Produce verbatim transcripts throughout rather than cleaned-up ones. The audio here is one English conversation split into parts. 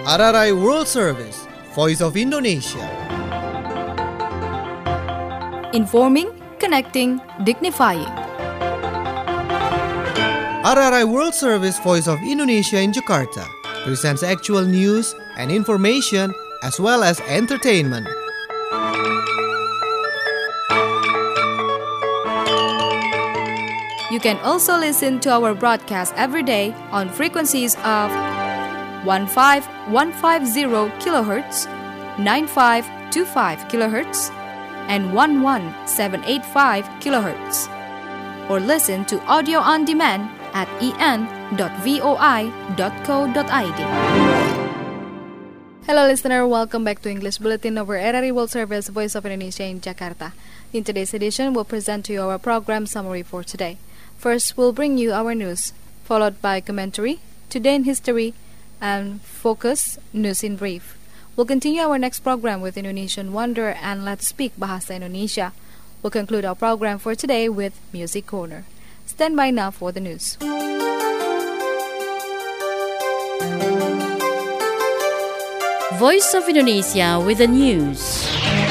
R R I World Service, Voice of Indonesia. Informing, connecting, dignifying. R R I World Service, Voice of Indonesia in Jakarta presents actual news and information as well as entertainment. You can also listen to our broadcast every day on frequencies of fifteen fifteen kilohertz, ninety-five twenty-five kilohertz, and eleven seven eighty-five kilohertz. Or listen to audio on demand at e n dot voi dot co dot i d. Hello listener, welcome back to English Bulletin over R R I World Service, Voice of Indonesia in Jakarta. In today's edition, we'll present to you our program summary for today. First, we'll bring you our news, followed by commentary, Today in History, and Focus News in Brief. We'll continue our next program with Indonesian Wonder and Let's Speak Bahasa Indonesia. We'll conclude our program for today with Music Corner. Stand by now for the news. Voice of Indonesia with the news.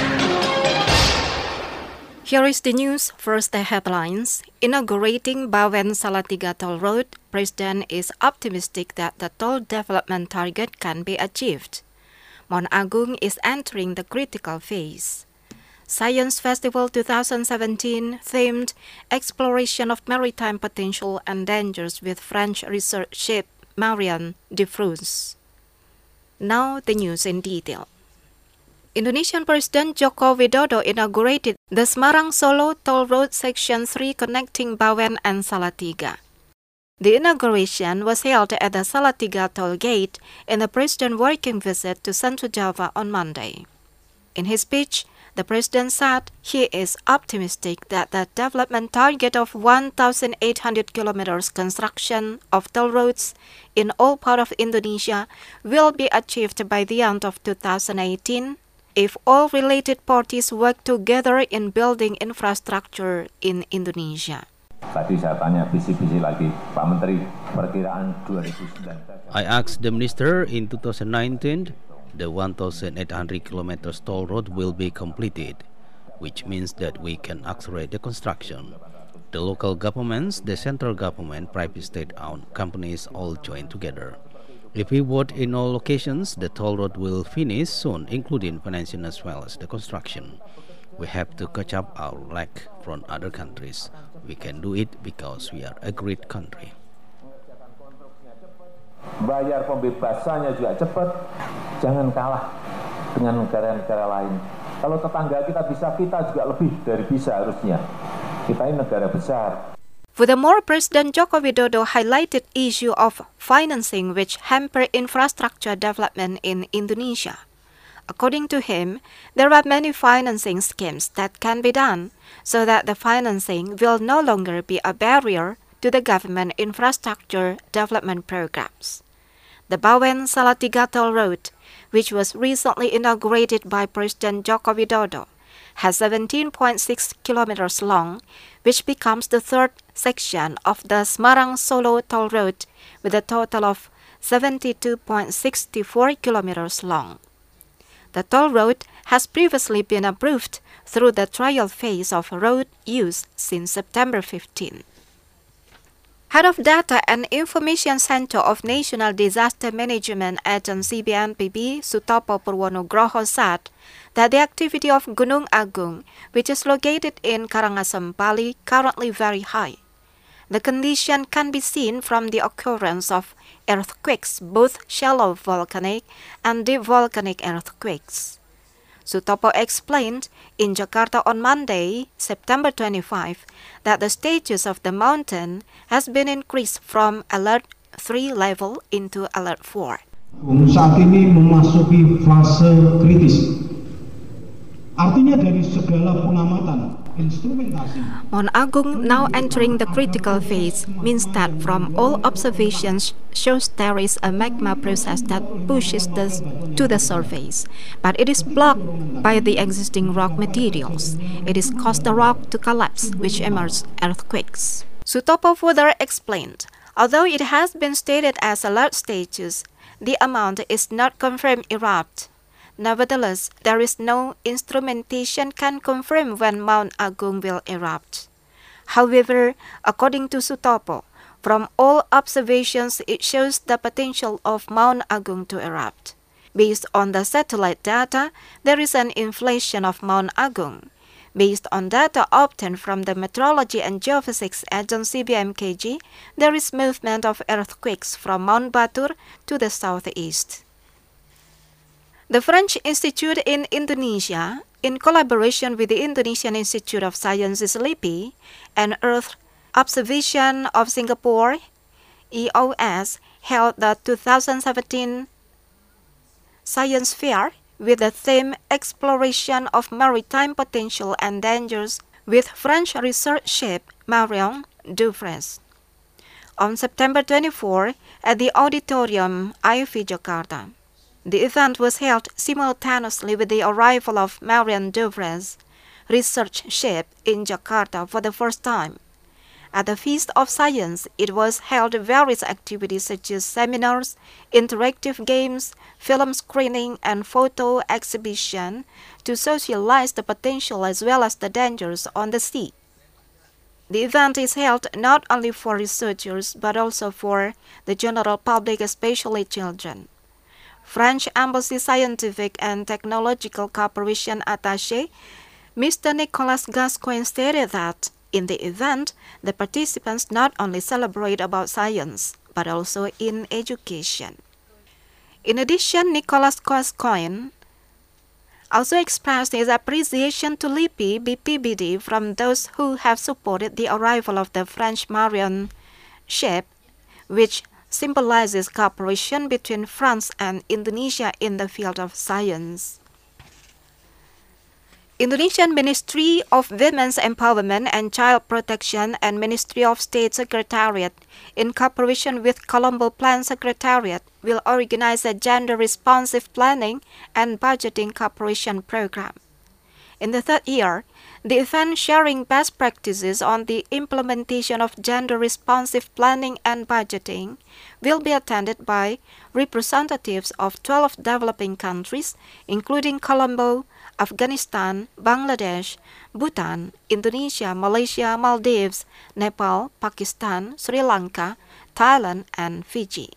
Here is the news. First, the headlines. Inaugurating Bawen Salatiga Toll Road, President is optimistic that the toll development target can be achieved. Mount Agung is entering the critical phase. Science Festival twenty seventeen themed Exploration of Maritime Potential and Dangers with French research ship Marianne de France. Now the news in detail. Indonesian President Joko Widodo inaugurated the Semarang-Solo Toll Road Section three connecting Bawen and Salatiga. The inauguration was held at the Salatiga Toll Gate in the President's working visit to Central Java on Monday. In his speech, the President said he is optimistic that the development target of one thousand eight hundred kilometers construction of toll roads in all parts of Indonesia will be achieved by the end of two thousand eighteen if all related parties work together in building infrastructure in Indonesia. Tadi saya tanya visi-visi lagi, Pak Menteri, perkiraan dua ribu sembilan belas. I asked the minister in two thousand nineteen, the one thousand eight hundred kilometers toll road will be completed, which means that we can accelerate the construction. The local governments, the central government, private state-owned companies all join together. If we vote in all locations, the toll road will finish soon, including financing as well as the construction. We have to catch up our lag from other countries. We can do it because we are a great country. Bayar pembebasannya juga cepat, jangan kalah dengan negara-negara lain. Kalau tetangga kita bisa, kita juga lebih dari bisa harusnya. Kita ini negara besar. Furthermore, President Joko Widodo highlighted issue of financing which hamper infrastructure development in Indonesia. According to him, there are many financing schemes that can be done so that the financing will no longer be a barrier to the government infrastructure development programs. The Bawen Salatiga Toll Road, which was recently inaugurated by President Joko Widodo, has seventeen point six kilometers long, which becomes the third section of the Semarang-Solo Toll Road with a total of seventy-two point six four kilometers long. The toll road has previously been approved through the trial phase of road use since September fifteenth. Head of Data and Information Center of National Disaster Management Agency B N P B, Sutopo Purwonugroho said that the activity of Gunung Agung, which is located in Karangasem, Bali, currently very high. The condition can be seen from the occurrence of earthquakes, both shallow volcanic and deep volcanic earthquakes. Sutopo explained in Jakarta on Monday, September twenty-fifth, that the status of the mountain has been increased from Alert three level into Alert four. Saat ini memasuki fase kritis. Artinya dari segala pengamatan instrumentasi. Mount Agung now entering the critical phase means that from all observations shows there is a magma process that pushes this to the surface, but it is blocked by the existing rock materials. It is caused the rock to collapse, which emerges earthquakes. Sutopo further explained, although it has been stated as alert status, the amount is not confirmed erupt. Nevertheless, there is no instrumentation can confirm when Mount Agung will erupt. However, according to Sutopo, from all observations it shows the potential of Mount Agung to erupt. Based on the satellite data, there is an inflation of Mount Agung. Based on data obtained from the Meteorology and Geophysics Agency B M K G, there is movement of earthquakes from Mount Batur to the southeast. The French Institute in Indonesia, in collaboration with the Indonesian Institute of Sciences (L I P I) and Earth Observation of Singapore (E O S), held the two thousand seventeen Science Fair with the theme Exploration of Maritime Potential and Dangers with French research ship Marion Dufresne on September twenty-fourth at the Auditorium I F I Jakarta. The event was held simultaneously with the arrival of Marion Dufresne's research ship in Jakarta for the first time. At the Feast of Science, it was held various activities such as seminars, interactive games, film screening, and photo exhibition to socialize the potential as well as the dangers on the sea. The event is held not only for researchers but also for the general public, especially children. French Embassy Scientific and Technological Cooperation Attaché, Mister Nicolas Gascoigne stated that in the event, the participants not only celebrate about science, but also in education. In addition, Nicolas Gascoigne also expressed his appreciation to L I P I B P B D from those who have supported the arrival of the French Marion ship, which symbolizes cooperation between France and Indonesia in the field of science. Indonesian Ministry of Women's Empowerment and Child Protection and Ministry of State Secretariat, in cooperation with Colombo Plan Secretariat, will organize a gender-responsive planning and budgeting cooperation program. In the third year, the event sharing best practices on the implementation of gender-responsive planning and budgeting will be attended by representatives of twelve developing countries, including Colombo, Afghanistan, Bangladesh, Bhutan, Indonesia, Malaysia, Maldives, Nepal, Pakistan, Sri Lanka, Thailand, and Fiji.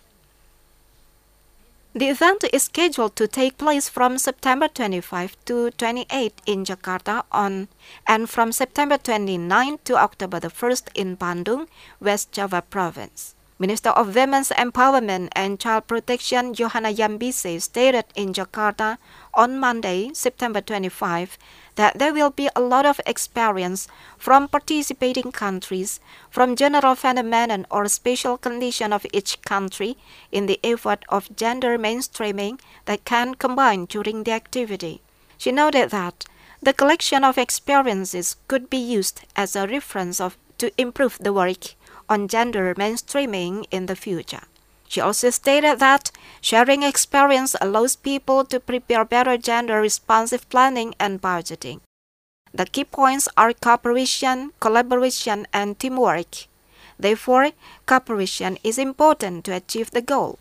The event is scheduled to take place from September twenty-fifth to twenty-eighth in Jakarta on, and from September twenty-ninth to October the first in Bandung, West Java Province. Minister of Women's Empowerment and Child Protection Johanna Yambise stated in Jakarta on Monday, September twenty-fifth, that there will be a lot of experience from participating countries, from general phenomenon or special condition of each country in the effort of gender mainstreaming that can combine during the activity. She noted that the collection of experiences could be used as a reference of, to improve the work on gender mainstreaming in the future. She also stated that sharing experience allows people to prepare better gender-responsive planning and budgeting. The key points are cooperation, collaboration, and teamwork. Therefore, cooperation is important to achieve the goal.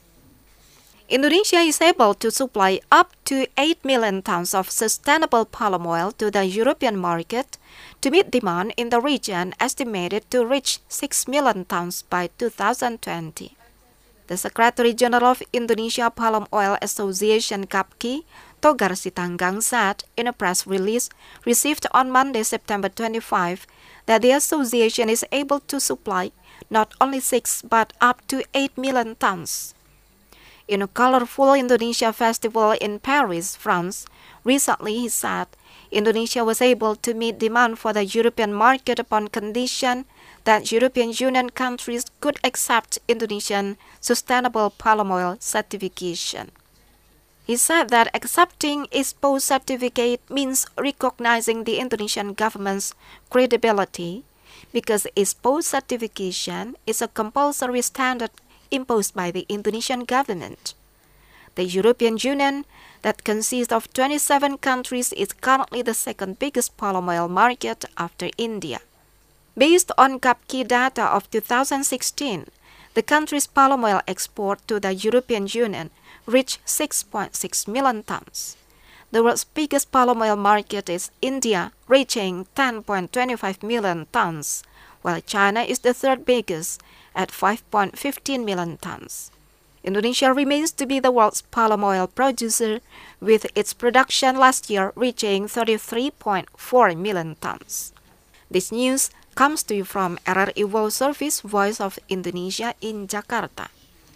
Indonesia is able to supply up to eight million tons of sustainable palm oil to the European market to meet demand in the region estimated to reach six million tons by two thousand twenty. The Secretary General of Indonesia Palm Oil Association (K A P K I), Togar Sitanggang, said in a press release received on Monday, September twenty-fifth, that the association is able to supply not only six but up to eight million tons. In a colorful Indonesia festival in Paris, France, recently he said Indonesia was able to meet demand for the European market upon condition that European Union countries could accept Indonesian sustainable palm oil certification. He said that accepting I S P O certificate means recognizing the Indonesian government's credibility because I S P O certification is a compulsory standard imposed by the Indonesian government. The European Union, that consists of twenty-seven countries, is currently the second biggest palm oil market after India. Based on K A P K I data of two thousand sixteen, The country's palm oil export to the European Union reached six point six million tons. The world's biggest palm oil market is India, reaching ten point two five million tons, while China is the third biggest at five point one five million tons. Indonesia remains to be the world's palm oil producer, with its production last year reaching thirty-three point four million tons. This news comes to you from R R I World Service, Voice of Indonesia in Jakarta.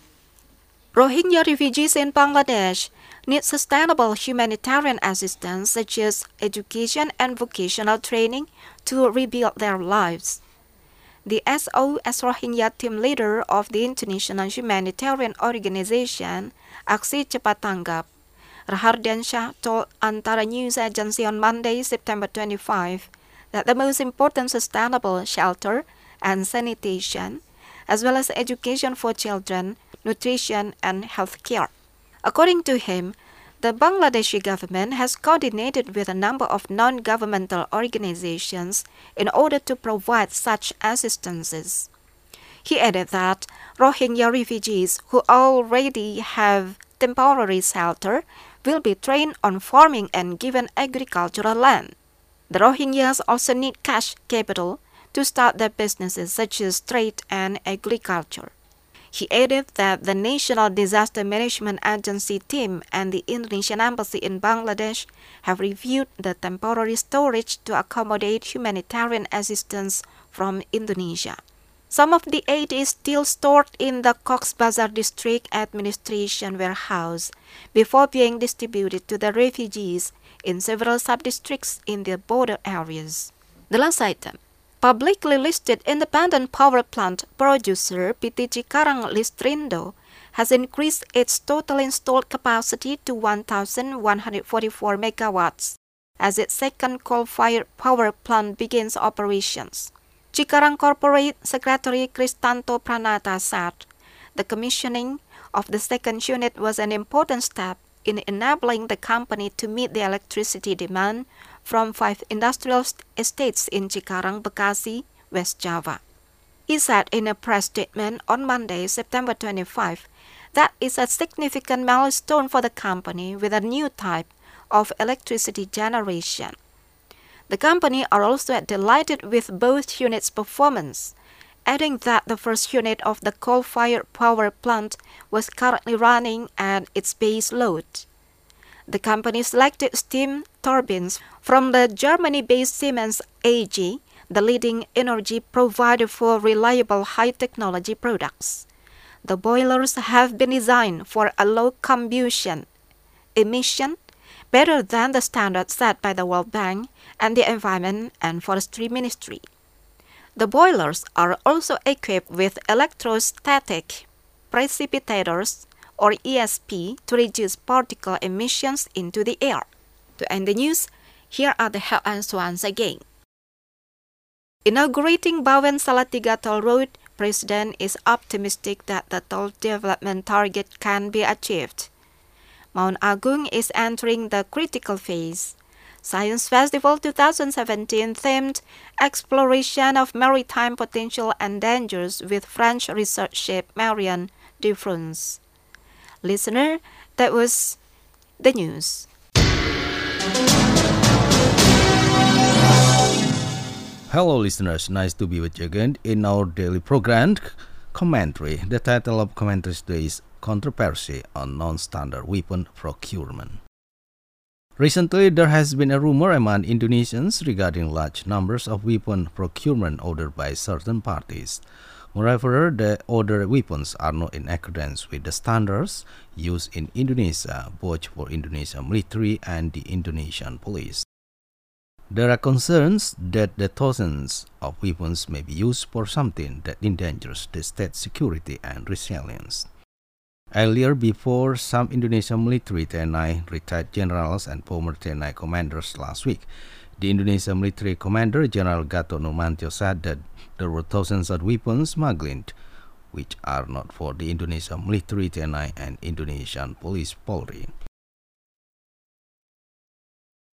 Rohingya refugees in Bangladesh need sustainable humanitarian assistance such as education and vocational training to rebuild their lives. The S O S Rohingya team leader of the international humanitarian organization Aksi Cepat Tanggap, Rahardiansyah, told Antara News Agency on Monday, September twenty-fifth, that the most important sustainable shelter and sanitation, as well as education for children, nutrition, and health care. According to him, the Bangladeshi government has coordinated with a number of non-governmental organizations in order to provide such assistances. He added that Rohingya refugees who already have temporary shelter will be trained on farming and given agricultural land. The Rohingyas also need cash capital to start their businesses such as trade and agriculture. He added that the National Disaster Management Agency team and the Indonesian Embassy in Bangladesh have reviewed the temporary storage to accommodate humanitarian assistance from Indonesia. Some of the aid is still stored in the Cox's Bazar District Administration warehouse before being distributed to the refugees in several sub-districts in the border areas. The last item. Publicly listed independent power plant producer P T Cikarang Listrindo has increased its total installed capacity to one thousand one hundred forty-four megawatts as its second coal-fired power plant begins operations. Cikarang Corporate Secretary Kristanto Pranata said the commissioning of the second unit was an important step in enabling the company to meet the electricity demand from five industrial estates in Cikarang, Bekasi, West Java. He said in a press statement on Monday, September twenty-fifth, that is a significant milestone for the company with a new type of electricity generation. The company are also delighted with both units' performance, adding that the first unit of the coal-fired power plant was currently running at its base load. The company selected steam turbines from the Germany-based Siemens A G, the leading energy provider for reliable high-technology products. The boilers have been designed for a low combustion emission, better than the standard set by the World Bank and the Environment and Forestry Ministry. The boilers are also equipped with electrostatic precipitators, or E S P, to reduce particle emissions into the air. To end the news, here are the headlines once again. Inaugurating Bawen Salatiga Toll Road, President is optimistic that the toll development target can be achieved. Mount Agung is entering the critical phase. Science Festival twenty seventeen themed Exploration of Maritime Potential and Dangers with French research ship Marianne de France. Listener, that was the news. Hello listeners, nice to be with you again in our daily program, Commentary. The title of commentary today is Controversy on Non-Standard Weapon Procurement. Recently, there has been a rumor among Indonesians regarding large numbers of weapon procurement ordered by certain parties. Moreover, the ordered weapons are not in accordance with the standards used in Indonesia, both for Indonesian military and the Indonesian police. There are concerns that the thousands of weapons may be used for something that endangers the state's security and resilience. Earlier, before some Indonesian military T N I retired generals and former T N I commanders last week, the Indonesian military commander General Gatot Nurmantio said that there were thousands of weapons smuggled, which are not for the Indonesian military T N I and Indonesian police Polri.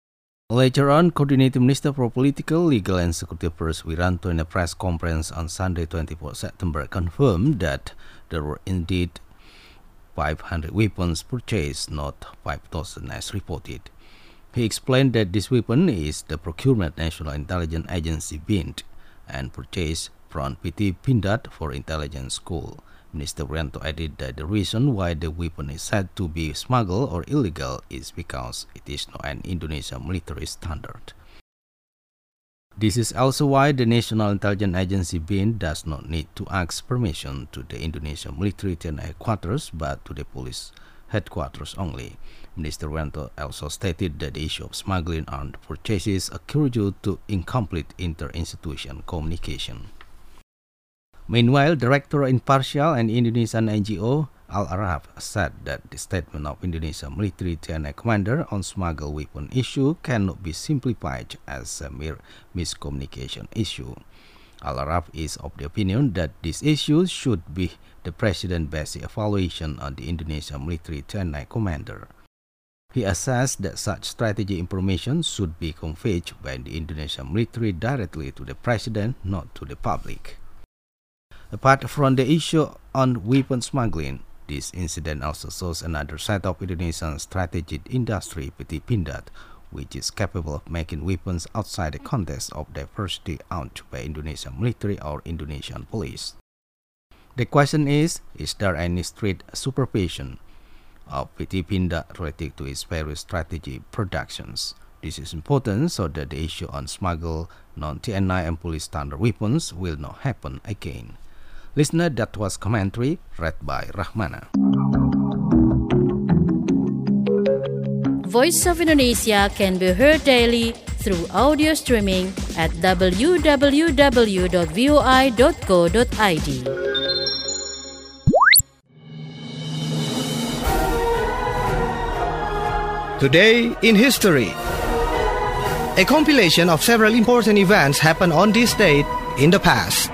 Later on, Coordinating Minister for Political, Legal and Security Affairs Wiranto in a press conference on Sunday, twenty-fourth September, confirmed that there were indeed five hundred weapons purchased, not five thousand as reported. He explained that this weapon is the procurement National Intelligence Agency B I N T and purchased from P T Pindad for Intelligence School. Minister Wiranto added that the reason why the weapon is said to be smuggled or illegal is because it is not an Indonesian military standard. This is also why the National Intelligence Agency B I N does not need to ask permission to the Indonesian military T N I headquarters but to the police headquarters only. Minister Wiranto also stated that the issue of smuggling armed purchases occurred due to incomplete inter-institution communication. Meanwhile, Director Impartial and Indonesian N G O Al-Araf said that the statement of Indonesian military T N I commander on smuggled weapon issue cannot be simplified as a mere miscommunication issue. Al-Araf is of the opinion that this issue should be the President-based evaluation on the Indonesian military T N I commander. He assessed that such strategy information should be conveyed by the Indonesian military directly to the President, not to the public. Apart from the issue on weapon smuggling, this incident also shows another side of Indonesian strategic industry, P T Pindad, which is capable of making weapons outside the context of diversity owned by Indonesian military or Indonesian police. The question is, is there any strict supervision of P T Pindad related to its various strategy productions? This is important so that the issue on smuggled non-T N I and police standard weapons will not happen again. Listener, that was commentary read by Rahmana. Voice of Indonesia can be heard daily through audio streaming at w w w dot voi dot co dot i d. Today in History. A compilation of several important events happened on this date in the past.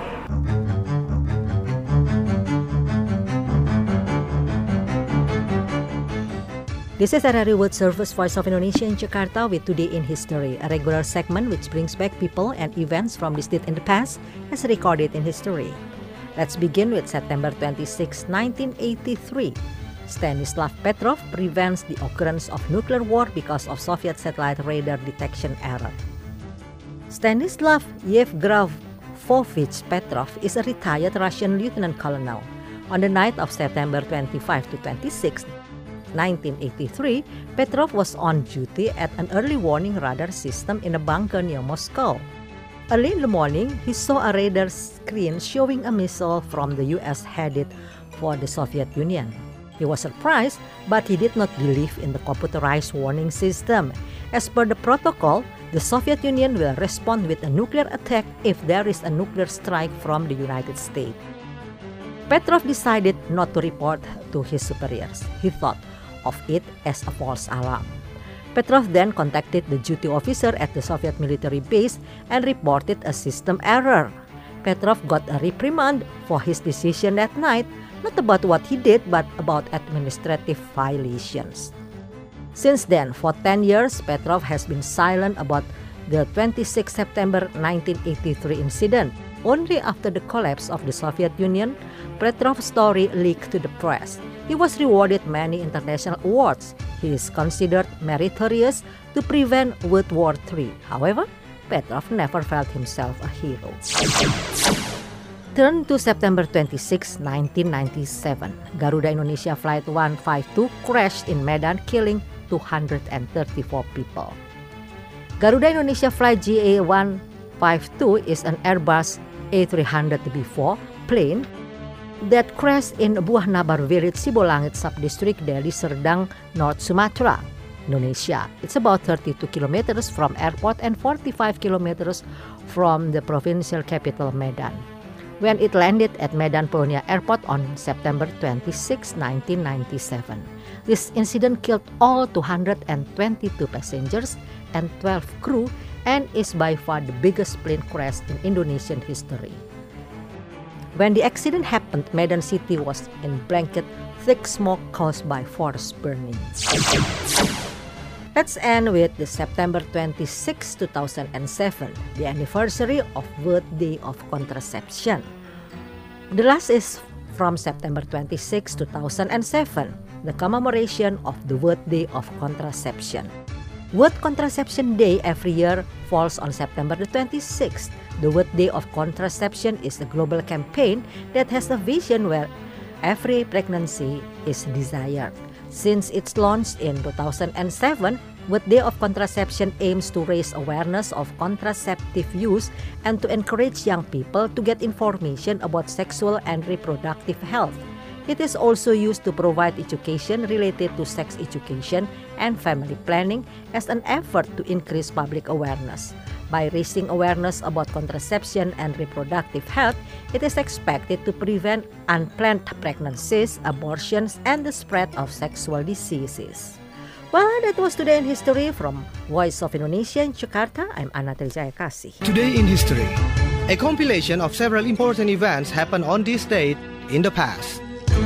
This is R R I World Service Voice of Indonesia in Jakarta with Today in History, a regular segment which brings back people and events from this date in the past as recorded in history. Let's begin with September twenty-sixth, nineteen eighty-three. Stanislav Petrov prevents the occurrence of nuclear war because of Soviet satellite radar detection error. Stanislav Yevgrafovich Petrov is a retired Russian lieutenant colonel. On the night of September twenty-fifth to twenty-sixth, nineteen eighty-three, Petrov was on duty at an early warning radar system in a bunker near Moscow. Early in the morning, he saw a radar screen showing a missile from the U S headed for the Soviet Union. He was surprised, but he did not believe in the computerized warning system. As per the protocol, the Soviet Union will respond with a nuclear attack if there is a nuclear strike from the United States. Petrov decided not to report to his superiors. He thought of it as a false alarm. Petrov then contacted the duty officer at the Soviet military base and reported a system error. Petrov got a reprimand for his decision that night, not about what he did, but about administrative violations. Since then, for ten years, Petrov has been silent about the twenty-sixth of September nineteen eighty-three incident. Only after the collapse of the Soviet Union, Petrov's story leaked to the press. He was rewarded many international awards. He is considered meritorious to prevent World War Three. However, Petrov never felt himself a hero. Turn to September twenty-sixth, nineteen ninety-seven. Garuda Indonesia Flight one fifty-two crashed in Medan, killing two hundred thirty-four people. Garuda Indonesia Flight G A one fifty-two is an Airbus A three hundred B four plane that crashed in Buah Nabar village, Sibolangit Subdistrict, Deli Serdang, North Sumatra, Indonesia. It's about thirty-two kilometers from airport and forty-five kilometers from the provincial capital Medan. When it landed at Medan Polonia Airport on September twenty-sixth, nineteen ninety-seven. This incident killed all two hundred twenty-two passengers and twelve crew and is by far the biggest plane crash in Indonesian history. When the accident happened, Medan city was in blanket thick smoke caused by forest burning. Let's end with the September twenty-sixth, two thousand seven, the anniversary of World Day of Contraception. The last is from September twenty-sixth, two thousand seven, the commemoration of the World Day of Contraception. World Contraception Day every year falls on September the twenty-sixth. The World Day of Contraception is a global campaign that has a vision where every pregnancy is desired. Since its launch in two thousand seven, World Day of Contraception aims to raise awareness of contraceptive use and to encourage young people to get information about sexual and reproductive health. It is also used to provide education related to sex education and family planning as an effort to increase public awareness. By raising awareness about contraception and reproductive health, it is expected to prevent unplanned pregnancies, abortions, and the spread of sexual diseases. Well, that was Today in History from Voice of Indonesia in Jakarta. I'm Anatel Jayakasih. Today in History, a compilation of several important events happened on this date in the past.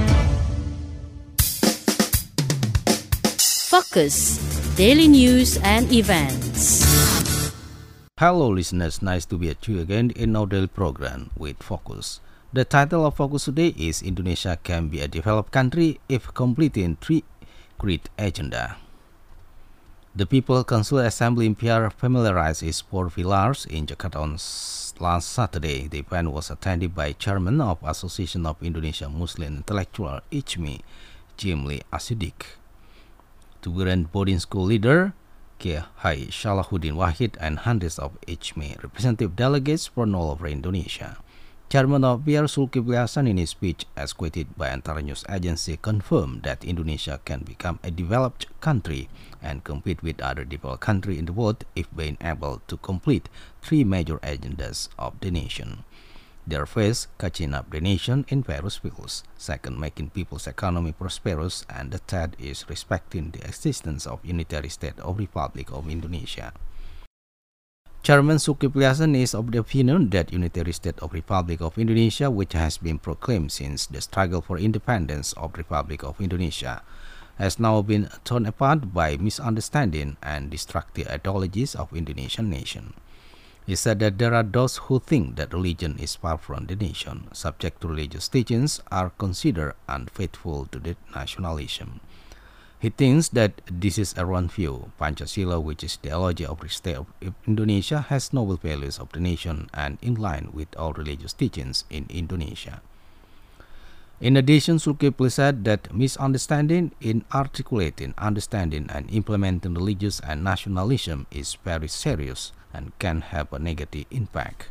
Focus, daily news and events. Hello listeners, nice to be at you again in our daily program with Focus. The title of Focus today is Indonesia Can Be a Developed Country If Completing Three Great Agenda. The People Council Assembly in P R familiarized its four pillars in Jakarta on last Saturday. The event was attended by Chairman of Association of Indonesia Muslim Intellectual I C M I, Jimli Asidik. Tuguran boarding school leader Kiai Salahuddin Wahid and hundreds of I C M I representative delegates from all over Indonesia. Chairman of P R Zulkifli Hasan in his speech, as quoted by Antara News Agency, confirmed that Indonesia can become a developed country and compete with other developed countries in the world if being able to complete three major agendas of the nation. Their first, catching up the nation in various fields. Second, making people's economy prosperous. And the third is respecting the existence of unitary state of Republic of Indonesia. Chairman Zulkifli Hasan is of the opinion that unitary state of Republic of Indonesia, which has been proclaimed since the struggle for independence of Republic of Indonesia, has now been torn apart by misunderstanding and destructive ideologies of Indonesian nation. He said that there are those who think that religion is far from the nation, subject to religious teachings, are considered unfaithful to the nationalism. He thinks that this is a wrong view. Pancasila, which is the ideology of the state of Indonesia, has noble values of the nation and in line with all religious teachings in Indonesia. In addition, Zulkifli said that misunderstanding in articulating, understanding, and implementing religious and nationalism is very serious and can have a negative impact.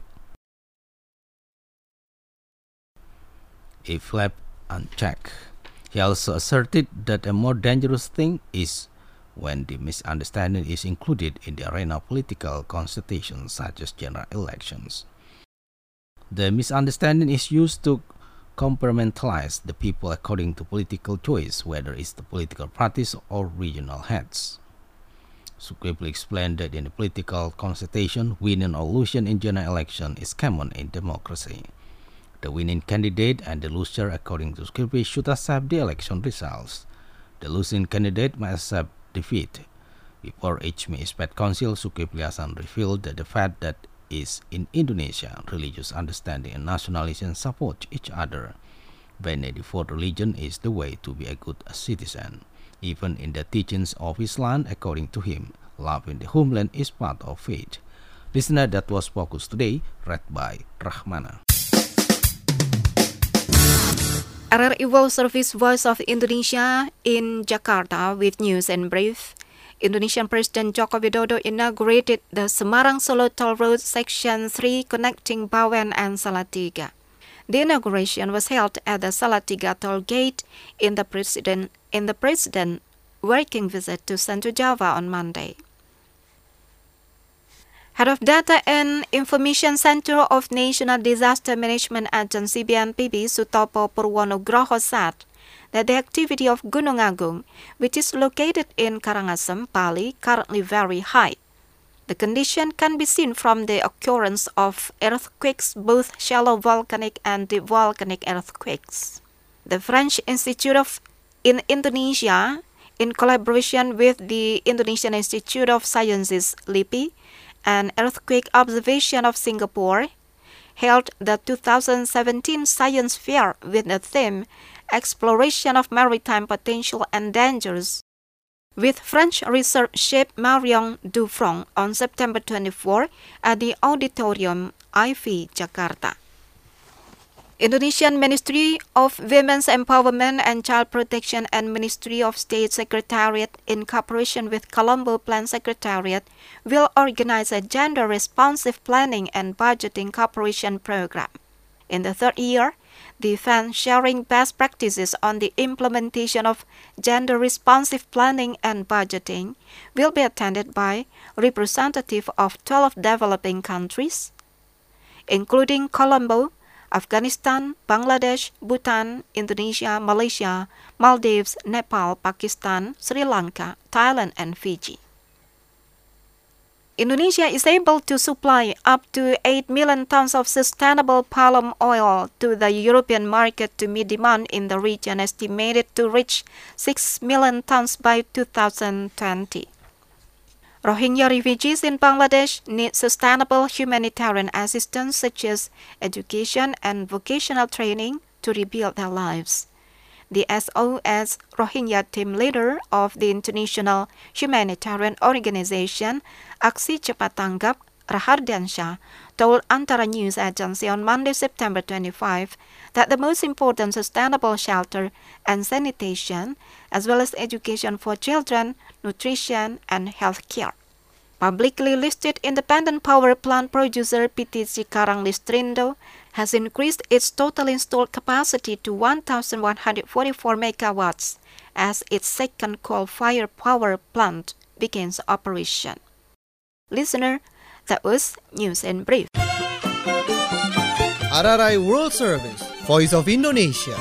If left unchecked. He also asserted that a more dangerous thing is when the misunderstanding is included in the arena of political consultations such as general elections. The misunderstanding is used to compartmentalize the people according to political choice, whether it's the political parties or regional heads. Zulkifli explained that in the political consultation, winning or losing in general election is common in democracy. The winning candidate and the loser, according to Zulkifli, should accept the election results. The losing candidate must accept defeat. Before I C M I Expert Council, Zulkifli Hasan revealed that the fact that is in Indonesia, religious understanding and nationalism support each other. Being for religion is the way to be a good citizen. Even in the teachings of Islam, according to him, loving the homeland is part of faith. Listener, that was Focus Today, read by Rahmana. R R I World Service Voice of Indonesia in Jakarta with news and brief. Indonesian President Joko Widodo inaugurated the Semarang-Solo Toll Road Section three connecting Bawen and Salatiga. The inauguration was held at the Salatiga Toll Gate in the President in the President working visit to Central Java on Monday. Head of Data and Information Center of National Disaster Management Agency B N P B Sutopo Purwonugroho said that the activity of Gunung Agung, which is located in Karangasem, Bali, currently very high. The condition can be seen from the occurrence of earthquakes, both shallow volcanic and deep volcanic earthquakes. The French Institute of in Indonesia in collaboration with the Indonesian Institute of Sciences (L I P I) and Earthquake Observation of Singapore, held the two thousand seventeen Science Fair with the theme Exploration of Maritime Potential and Dangers, with French research chef Marion Dufron on September twenty-fourth at the Auditorium I F I, Jakarta. Indonesian Ministry of Women's Empowerment and Child Protection and Ministry of State Secretariat, in cooperation with Colombo Plan Secretariat, will organize a gender-responsive planning and budgeting cooperation program. In the third year, the event sharing best practices on the implementation of gender-responsive planning and budgeting will be attended by representatives of twelve developing countries, including Colombo, Afghanistan, Bangladesh, Bhutan, Indonesia, Malaysia, Maldives, Nepal, Pakistan, Sri Lanka, Thailand, and Fiji. Indonesia is able to supply up to eight million tons of sustainable palm oil to the European market to meet demand in the region estimated to reach six million tons by two thousand twenty. Rohingya refugees in Bangladesh need sustainable humanitarian assistance such as education and vocational training to rebuild their lives. The S O S Rohingya team leader of the international humanitarian organization Aksi Cepat Tanggap, Rahardiansyah, told Antara News Agency on Monday, September twenty-fifth, that the most important sustainable shelter and sanitation, as well as education for children, nutrition, and health care. Publicly listed independent power plant producer P T Cikarang Listrindo has increased its total installed capacity to one thousand one hundred forty-four megawatts as its second coal-fired power plant begins operation. Listener, that was News in Brief. R R I World Service, Voice of Indonesia.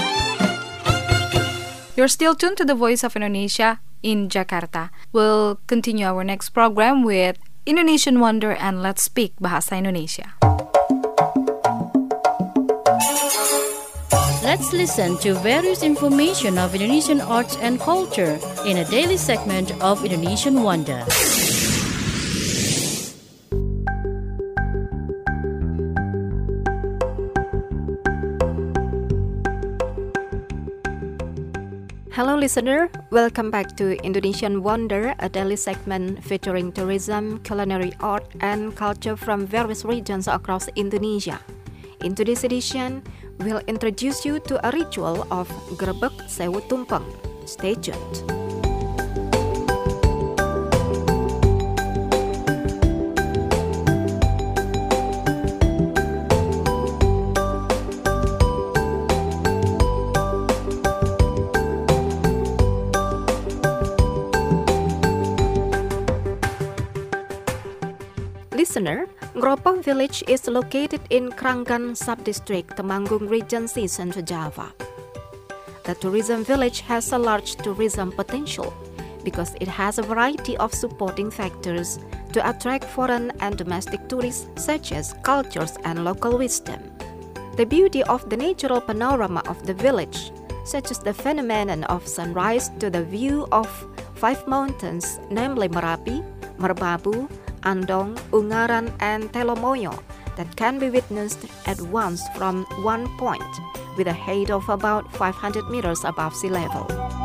You're still tuned to the Voice of Indonesia in Jakarta. We'll continue our next program with Indonesian Wonder and Let's Speak Bahasa Indonesia. Let's listen to various information of Indonesian arts and culture in a daily segment of Indonesian Wonder. Hello listener, welcome back to Indonesian Wonder, a daily segment featuring tourism, culinary art, and culture from various regions across Indonesia. In today's edition, we'll introduce you to a ritual of Grebek Sewu Tumpeng. Stay tuned. Listener, Ngropok village is located in Krangan Subdistrict, Temanggung Regency, Central Java. The tourism village has a large tourism potential because it has a variety of supporting factors to attract foreign and domestic tourists such as cultures and local wisdom. The beauty of the natural panorama of the village, such as the phenomenon of sunrise to the view of five mountains, namely Merapi, Merbabu, Andong, Ungaran, and Telomoyo, that can be witnessed at once from one point with a height of about five hundred meters above sea level.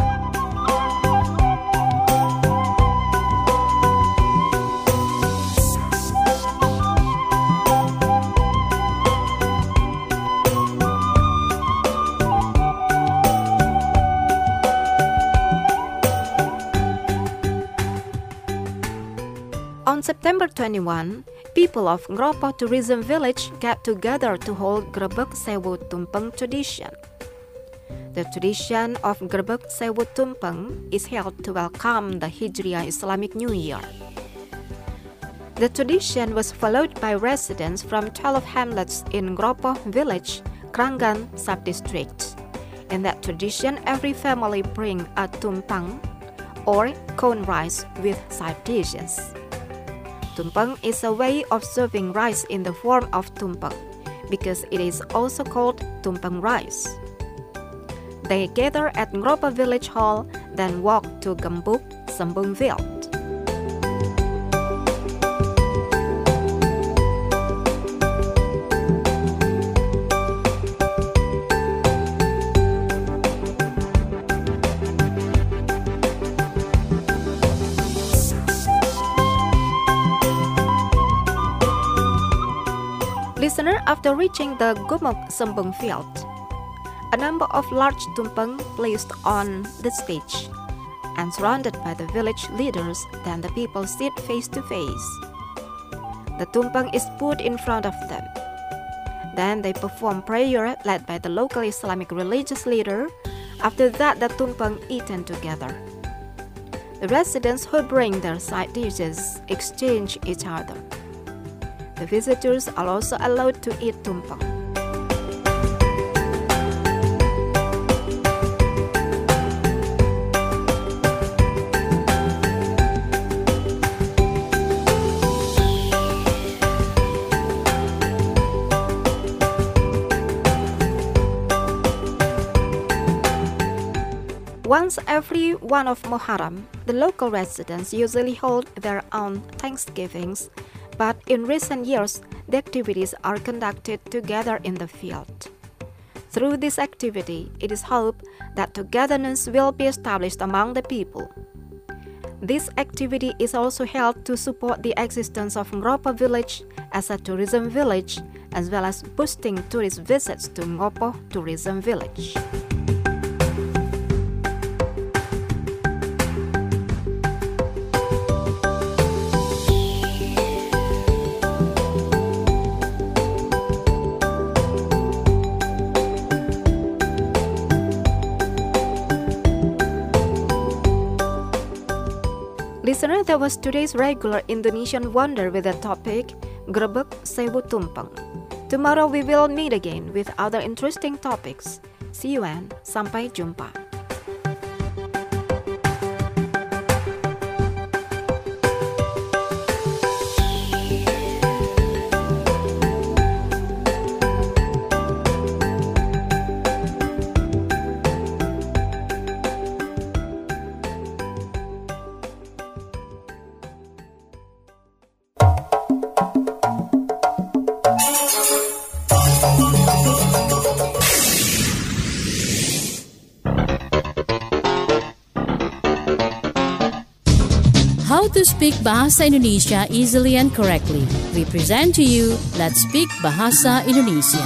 On September twenty-first, people of Ngropok Tourism Village got together to hold Grebek Sewu Tumpeng tradition. The tradition of Grebek Sewu Tumpeng is held to welcome the Hijriah Islamic New Year. The tradition was followed by residents from twelve hamlets in Ngropok Village, Krangan Subdistrict. In that tradition, every family brings a tumpeng, or cone rice with side dishes. Tumpeng is a way of serving rice in the form of tumpeng, because it is also called tumpeng rice. They gather at Ngropok Village Hall then walked to Gembuk, Sembung Field. Listener, after reaching the Gembuk Sembung Field, a number of large tumpeng placed on the stage, and surrounded by the village leaders, then the people sit face to face. The tumpeng is put in front of them. Then they perform prayer led by the local Islamic religious leader. After that, the tumpeng eaten together. The residents who bring their side dishes exchange each other. The visitors are also allowed to eat tumpeng. Once every one of Muharram, the local residents usually hold their own Thanksgivings, but in recent years, the activities are conducted together in the field. Through this activity, it is hoped that togetherness will be established among the people. This activity is also held to support the existence of Ngopo village as a tourism village, as well as boosting tourist visits to Ngopo Tourism Village. Listener, that was today's regular Indonesian Wonder with the topic Grebek Sewu Tumpeng. Tomorrow we will meet again with other interesting topics. See you and sampai jumpa. How to speak Bahasa Indonesia easily and correctly. We present to you Let's Speak Bahasa Indonesia.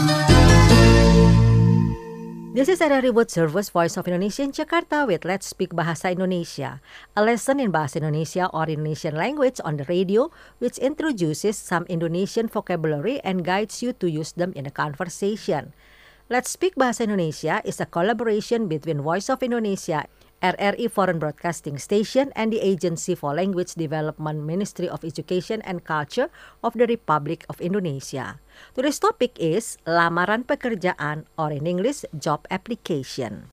This is R R I World Service Voice of Indonesia in Jakarta with Let's Speak Bahasa Indonesia, a lesson in Bahasa Indonesia or Indonesian language on the radio which introduces some Indonesian vocabulary and guides you to use them in a conversation. Let's Speak Bahasa Indonesia is a collaboration between Voice of Indonesia, R R I Foreign Broadcasting Station, and the Agency for Language Development, Ministry of Education and Culture of the Republic of Indonesia. Today's topic is lamaran pekerjaan, or in English, job application.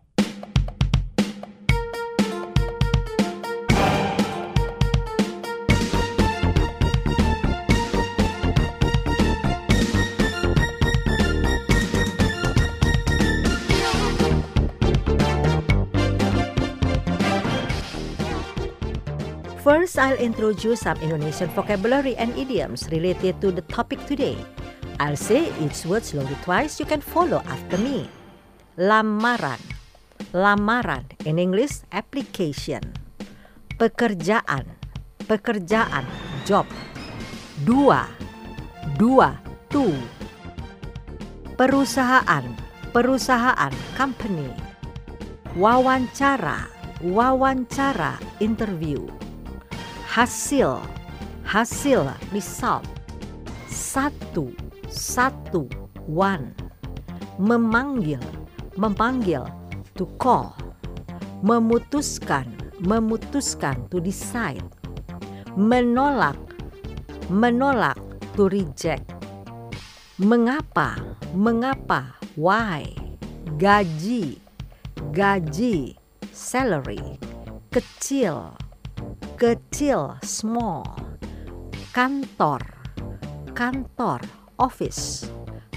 First, I'll introduce some Indonesian vocabulary and idioms related to the topic today. I'll say each word slowly twice. You can follow after me. Lamaran. Lamaran. In English, application. Pekerjaan. Pekerjaan. Job. Dua. Dua. Two. Perusahaan. Perusahaan. Company. Wawancara. Wawancara. Interview. Hasil, hasil, result. Satu, satu, one. Memanggil, memanggil, to call. Memutuskan, memutuskan, to decide. Menolak, menolak, to reject. Mengapa, mengapa, why. Gaji, gaji, salary. Kecil, kecil, small. Kantor, kantor, office.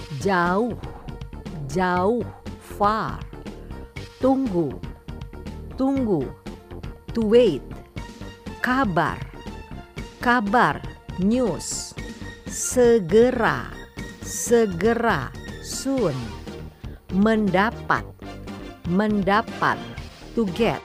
Jauh, jauh, far. Tunggu, tunggu, to wait. Kabar, kabar, news. Segera, segera, soon. Mendapat, mendapat, to get.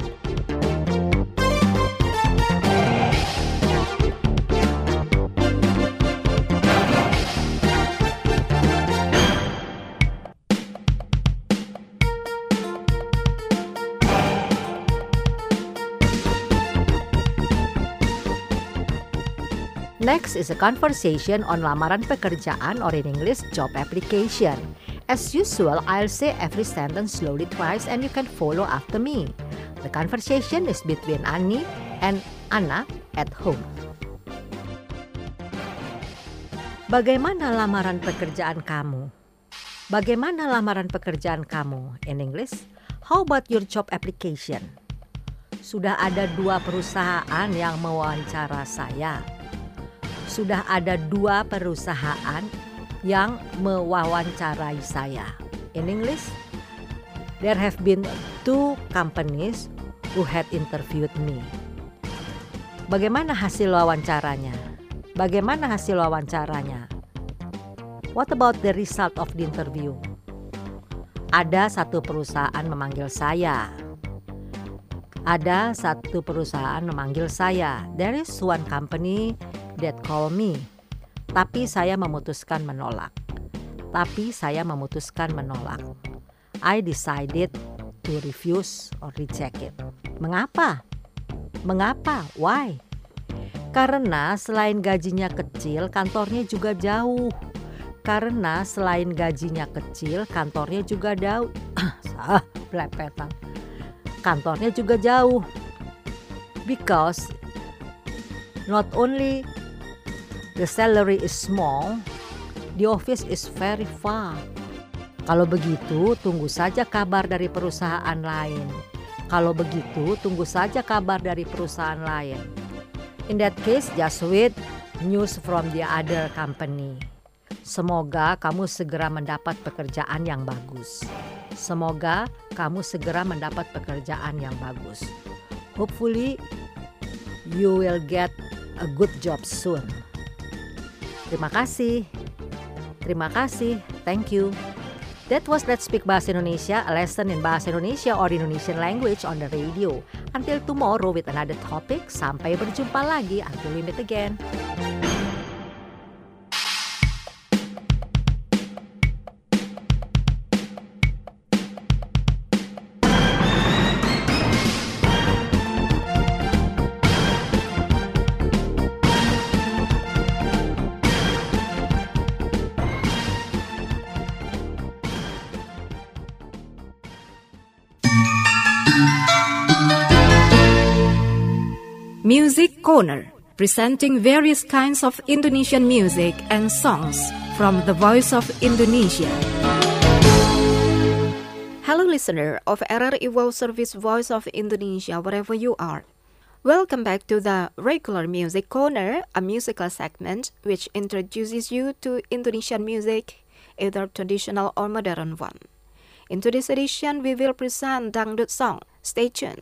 Next is a conversation on lamaran pekerjaan or in English job application. As usual, I'll say every sentence slowly twice and you can follow after me. The conversation is between Ani and Anna at home. Bagaimana lamaran pekerjaan kamu? Bagaimana lamaran pekerjaan kamu? In English, how about your job application? Sudah ada dua perusahaan yang mewawancara saya. Sudah ada dua perusahaan yang mewawancarai saya. In English, there have been two companies who had interviewed me. Bagaimana hasil wawancaranya? Bagaimana hasil wawancaranya? What about the result of the interview? Ada satu perusahaan memanggil saya. Ada satu perusahaan memanggil saya. There is one company that call me. Tapi saya memutuskan menolak. Tapi saya memutuskan menolak. I decided to refuse or reject it. Mengapa? Mengapa? Why? Karena selain gajinya kecil, kantornya juga jauh. Karena selain gajinya kecil, kantornya juga jauh. Salah, belepetan. Kantornya juga jauh. Because not only the salary is small, the office is very far. Kalau begitu, tunggu saja kabar dari perusahaan lain. Kalau begitu, tunggu saja kabar dari perusahaan lain. In that case, just wait news from the other company. Semoga kamu segera mendapat pekerjaan yang bagus. Semoga kamu segera mendapat pekerjaan yang bagus. Hopefully, you will get a good job soon. Terima kasih. Terima kasih. Thank you. That was Let's Speak Bahasa Indonesia, a lesson in Bahasa Indonesia or Indonesian language on the radio. Until tomorrow with another topic. Sampai berjumpa lagi. Until we meet again. Music Corner, presenting various kinds of Indonesian music and songs from the Voice of Indonesia. Hello listener of R R I World Service Voice of Indonesia, wherever you are. Welcome back to the regular Music Corner, a musical segment which introduces you to Indonesian music, either traditional or modern one. In today's edition, we will present dangdut song. Stay tuned.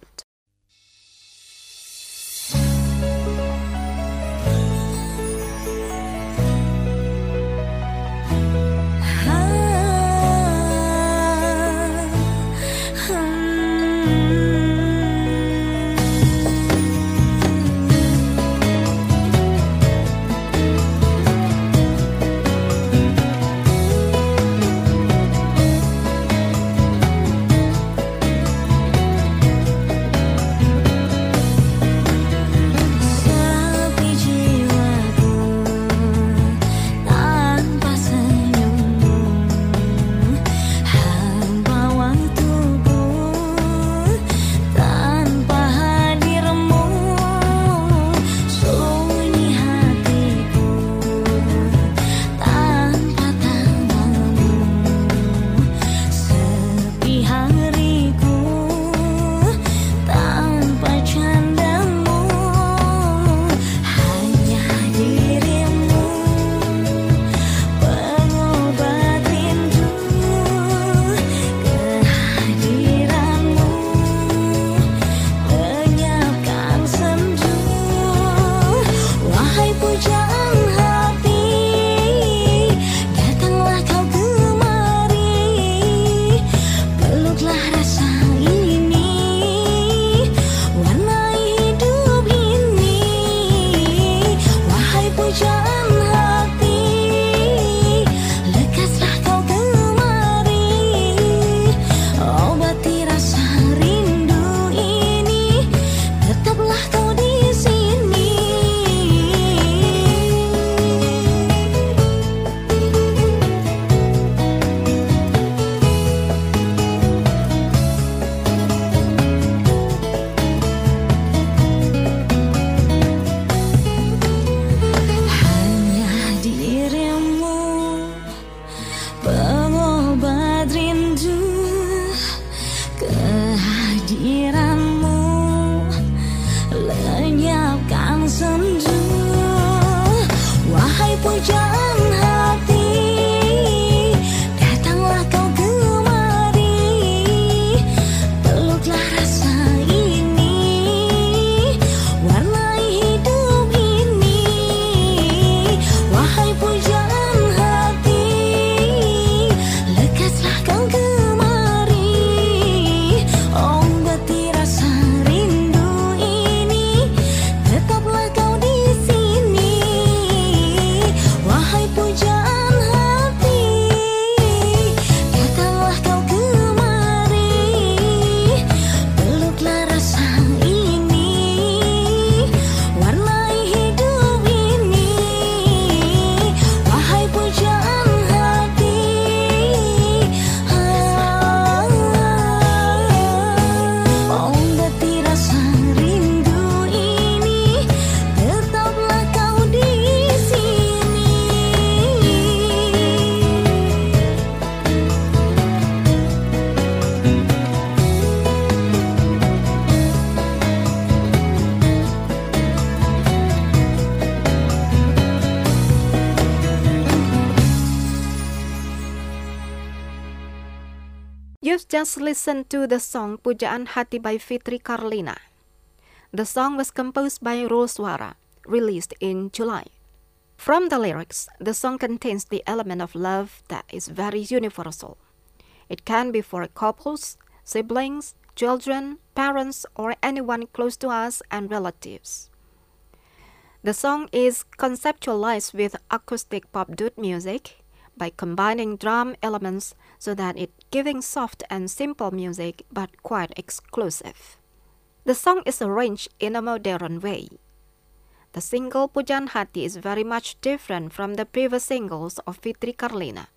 You've just listened to the song Pujaan Hati by Fitri Karlina. The song was composed by Rul Suara, released in July. From the lyrics, the song contains the element of love that is very universal. It can be for couples, siblings, children, parents, or anyone close to us and relatives. The song is conceptualized with acoustic pop dude music by combining drum elements so that it's giving soft and simple music but quite exclusive. The song is arranged in a modern way. The single Pujaan Hati is very much different from the previous singles of Fitri Karlina.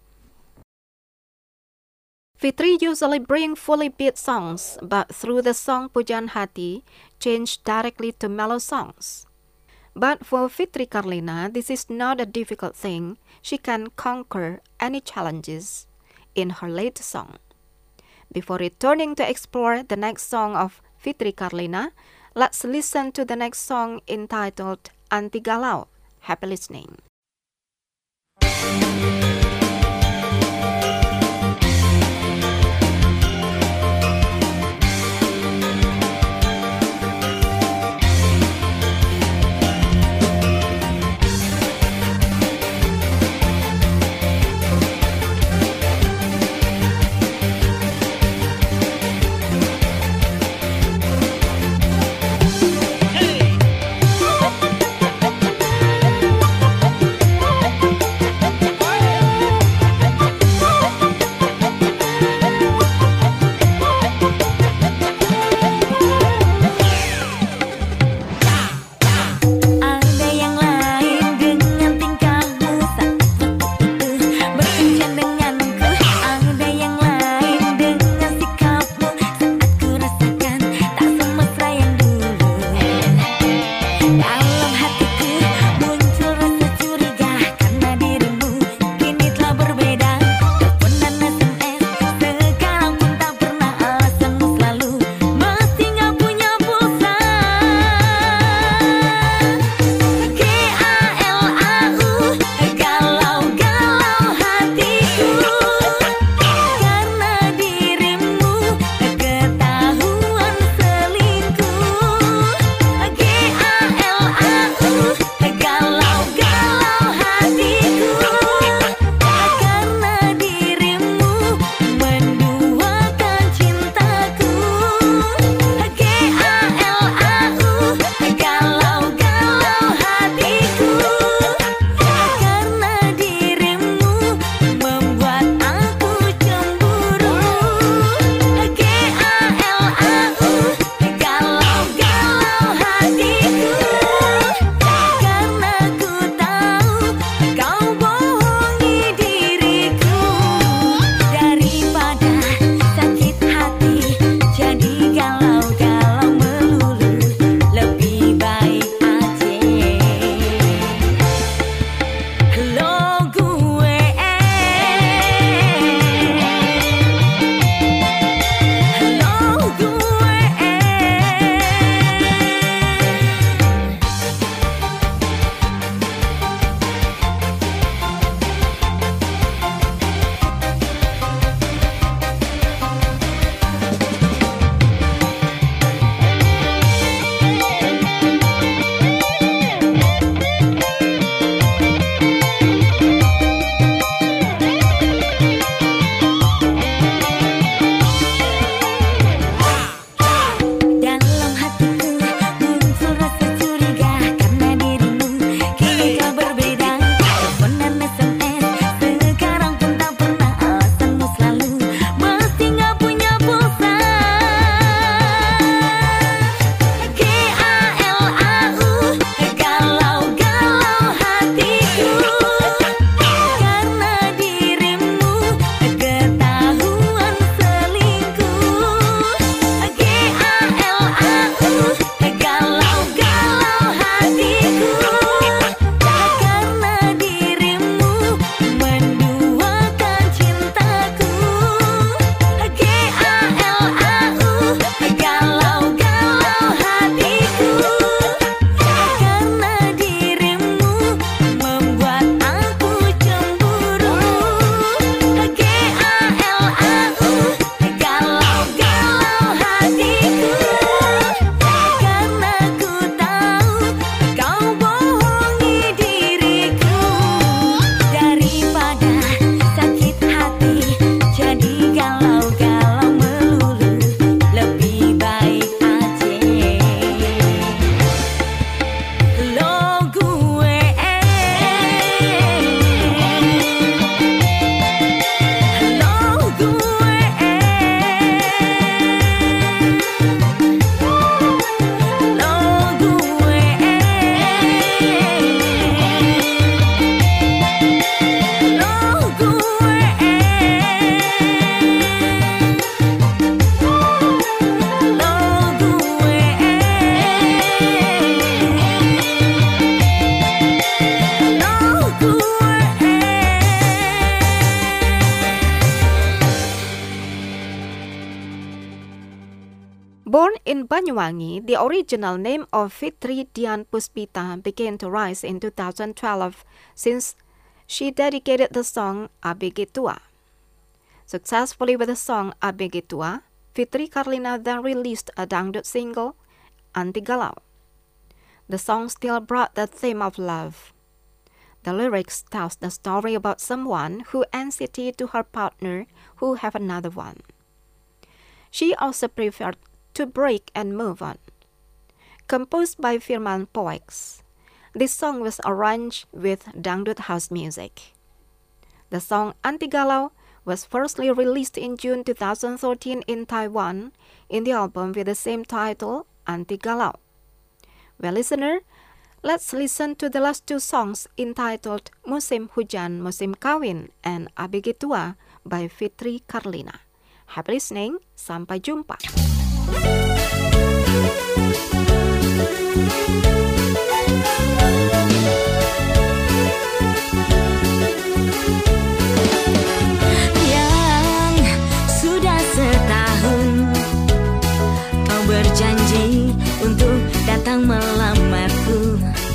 Fitri usually brings fully beat songs, but through the song Pujaan Hati, change directly to mellow songs. But for Fitri Karlina, this is not a difficult thing. She can conquer any challenges in her latest song. Before returning to explore the next song of Fitri Karlina, let's listen to the next song entitled Anti Galau. Happy listening. Hey! Born in Banyuwangi, the original name of Fitri Dian Puspita began to rise in two thousand twelve since she dedicated the song Abegitua. Successfully with the song Abegitua, Fitri Karlina then released a dangdut single, Anti Galau. The song still brought the theme of love. The lyrics tells the story about someone who N C T to her partner who have another one. She also preferred to break and move on. Composed by Firman Poex, this song was arranged with dangdut house music. The song Anti Galau was firstly released in June two thousand thirteen in Taiwan in the album with the same title, Anti Galau. Well, listener, let's listen to the last two songs entitled Musim Hujan, Musim Kawin and Abegitua by Fitri Karlina. Happy listening, sampai jumpa. Yang sudah setahun kau berjanji untuk datang melamarku.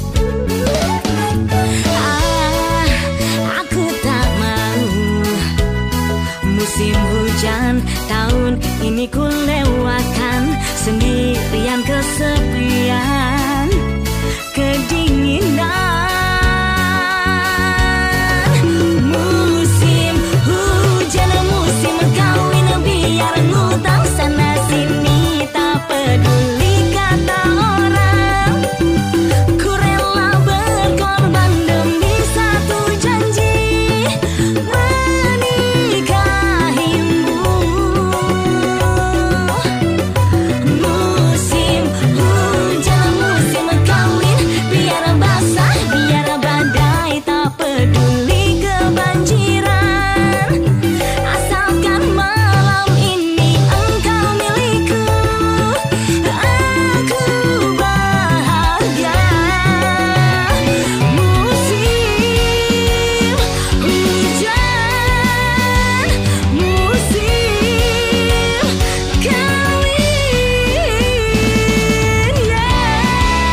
Ah, aku tak mau musim hujan tahun ini ku lewatkan sendirian, kesepian, kedinginan. Musim hujan, musim kawin, biar ngutang sana sini, tak peduli kata orang. Ku rela berkorban demi satu janji, menikahimu. Musim hujan, musim kawin, biar basah, biar badai, tak peduli kebanjiran. Asalkan malam ini engkau milikku, aku bahagia. Musim hujan, musim kawin, yeah.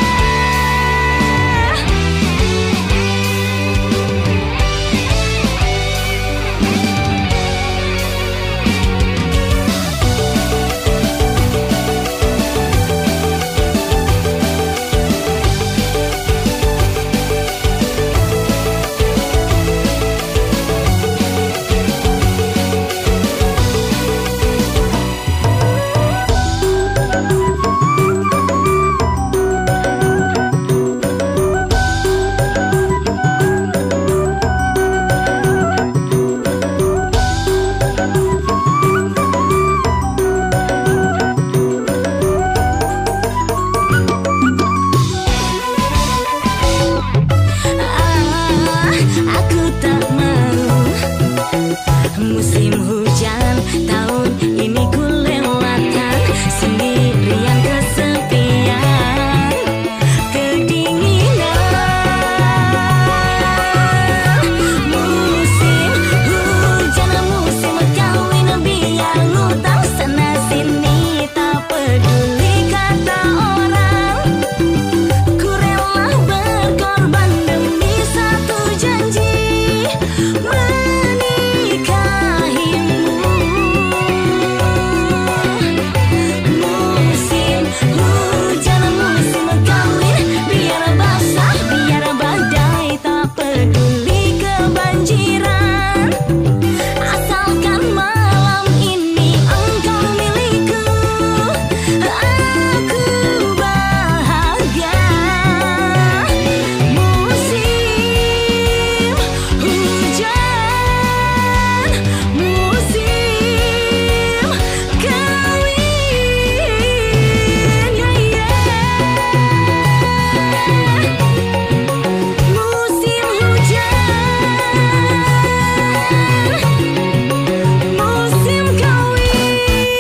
Aku tak mau musim hujan tahun ini ku lewatkan sendirian, kesepian, kedinginan. Musim hujan, musim kawin, biar ngutang sana sini, tak peduli kata orang. Ku rela berkorban demi satu janji, menikahimu. Musim hujan, musim kawin, biar basah, biar badai, tak peduli kebanjiran. Asalkan malam ini engkau milikku, aku bahagia. Musim hujan, musim kawin, yeah, yeah. Musim hujan, musim kawin.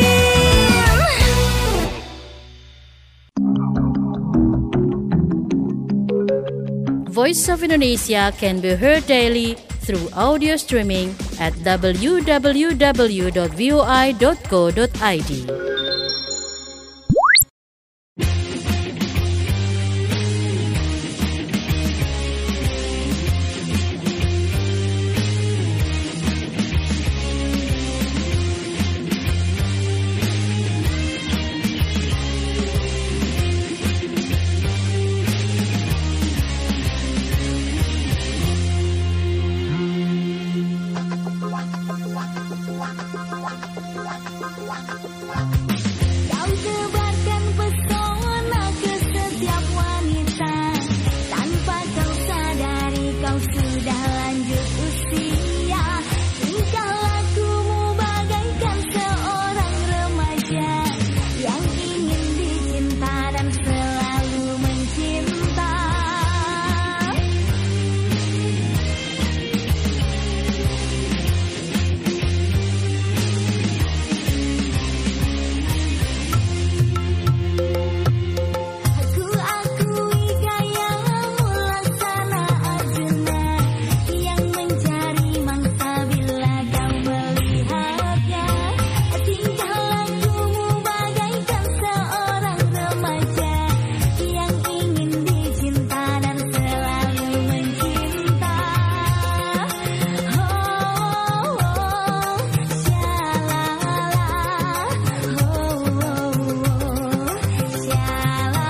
Voice of Indonesia can be heard daily through audio streaming at w w w dot v o i dot co dot i d. Kau sebarkan pesona ke setiap wanita, tanpa kau sadari kau sudah lanjut usia. Tingkah lakumu bagaikan seorang remaja yang ingin dicinta dan selalu mencinta. Aku akui gayamu laksana Arjuna yang mencari mangsa bila kau melihatnya. Tingkah lakumu bagaikan seorang remaja yang ingin dicinta dan selalu mencinta. Oh, oh, oh, shalala, oh, oh, oh, shalala.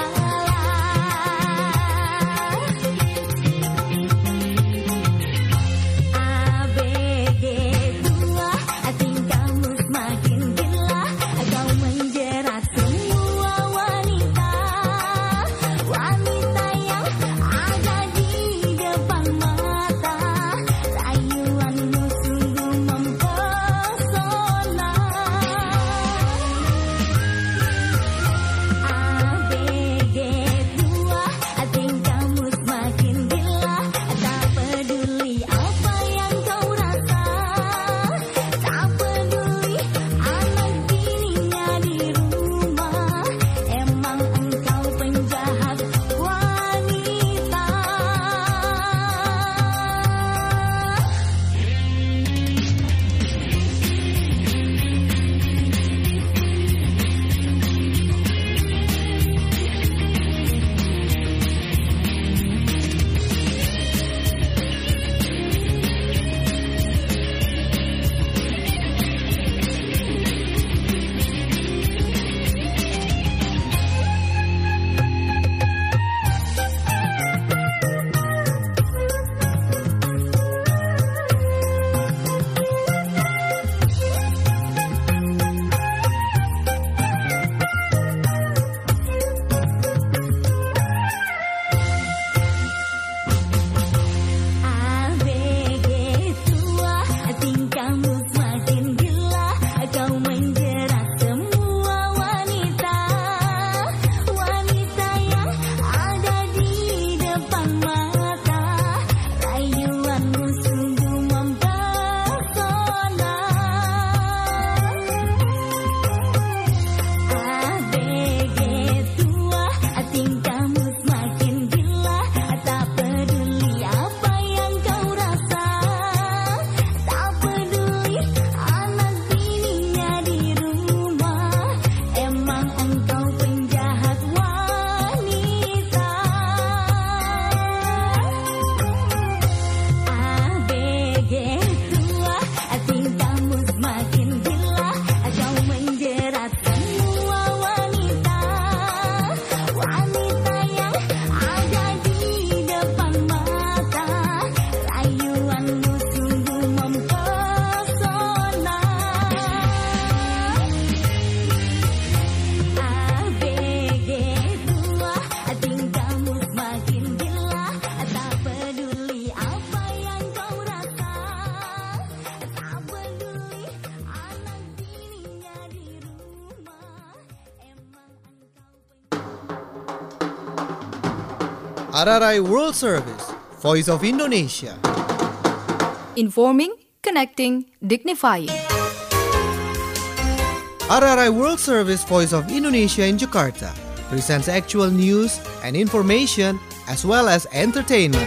A B G dua, tingkahmu semakin gila, kau menjerat semua wanita. Wanita yang ada di depan mata, rayuanmu sungguh mempesona. A B G dua, tingkahmu semakin gila, tak peduli apa yang kau rasa, tak peduli anak bininya di rumah, emang engkau penjahat wanita. A B G dua, tingkahmu semakin gila, kau menjerat semua wanita. Wanita yang ada di depan mata, rayuanmu sungguh mempesona. A B G dua, tingkahmu semakin gila, tak peduli apa yang kau rasa, tak peduli anak bininya di rumah, emang engkau penjahat wanita. A B G dua, tingkahmu semakin gila, kau menjerat semua wanita. Wanita yang ada di depan mata, rayuanmu sungguh mempesona. A B G dua, tingkahmu semakin gila, tak peduli apa yang kau rasa, tak peduli anak bininya di rumah, emang engkau R R I World Service, Voice of Indonesia. Informing, connecting, dignifying. R R I World Service Voice of Indonesia in Jakarta presents actual news and information as well as entertainment.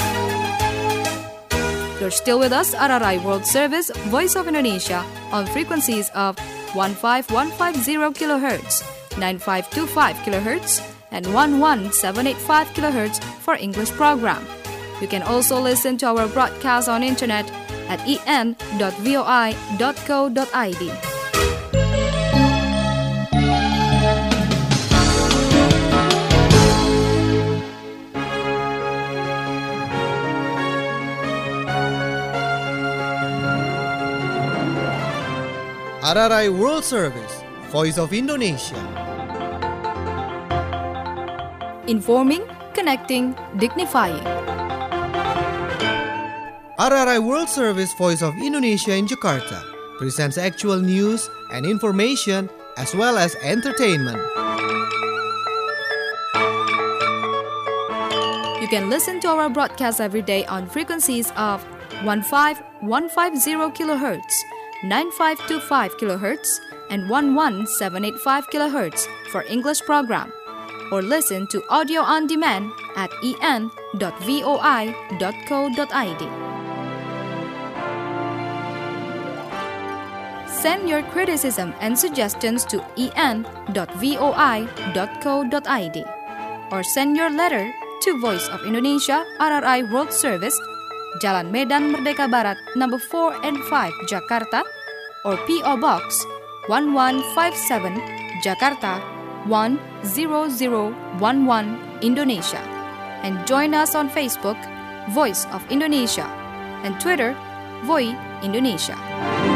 You're still with us, R R I World Service, Voice of Indonesia, on frequencies of one five one five zero kilohertz, nine five two five kilohertz, and one one seven eight five kilohertz for English program. You can also listen to our broadcast on internet at e n dot voi dot co dot i d. R R I World Service, Voice of Indonesia. Informing, connecting, dignifying. R R I World Service, Voice of Indonesia in Jakarta presents actual news and information as well as entertainment. You can listen to our broadcast every day on frequencies of fifteen fifty kilohertz, ninety-five twenty-five kilohertz, and eleven seven eighty-five kilohertz for English program. Or listen to audio on demand at e n dot v o i dot co dot i d. Send your criticism and suggestions to e n dot v o i dot co dot i d or send your letter to Voice of Indonesia R R I World Service, Jalan Medan Merdeka Barat, number four and five, Jakarta, or P O Box one one five seven, Jakarta one zero zero one one, Indonesia. And join us on Facebook, Voice of Indonesia, and Twitter, Voi Indonesia.